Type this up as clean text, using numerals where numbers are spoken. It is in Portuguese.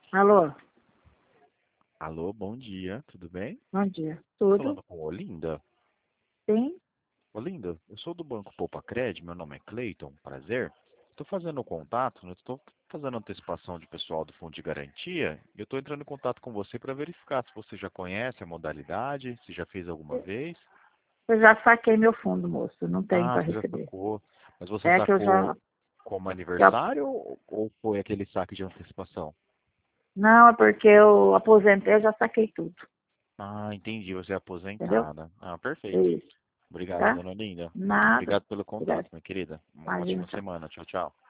Alô, Alô, bom dia, tudo bem? bom dia. Tô Tudo? falando com Olinda. Sim? Olinda, eu sou do Banco Poupa Cred, meu nome é Cleiton, prazer. Estou fazendo contato, estou fazendo antecipação de pessoal do Fundo de Garantia e eu estou entrando em contato com você para verificar se você já conhece a modalidade, se já fez alguma vez. Eu já saquei meu fundo, moço. Não tenho Ah, para você já receber. sacou. Mas você É que eu sacou já, como já- aniversário ou foi aquele saque de antecipação? Não, é porque eu aposentei, eu já saquei tudo. Ah, entendi, você é Entendeu? aposentada. Ah, perfeito. Isso, Obrigado, tá? dona Olinda. Nada. Obrigado pelo Obrigada. contato, minha querida. Uma Imagina, ótima tchau. semana. Tchau, tchau.